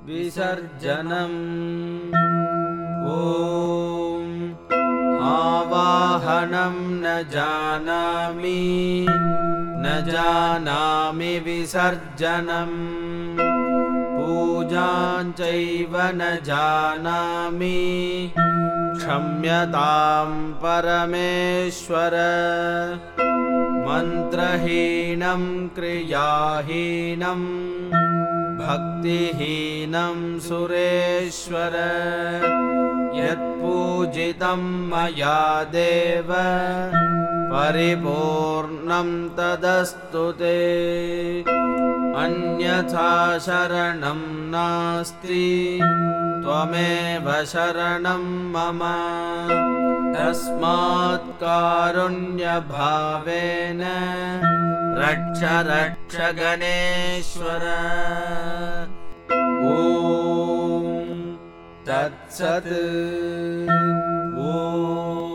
विसर्जनम्। ॐ आवाहनं न जानामि विसर्जनम्। पूजां चैव न जानामि क्षम्यतां परमेश्वर। मन्त्रहीनं क्रियाहीनं भक्तिहीनं सुरेश्वर। यत्पूजितं मया देव परिपूर्णं तदस्तु ते। अन्यथा शरणं नास्ति त्वमेव शरणं मम। तस्मात् कारुण्यभावेन रक्ष रक्ष गणेश्वर। ॐ तत्सत्। ॐ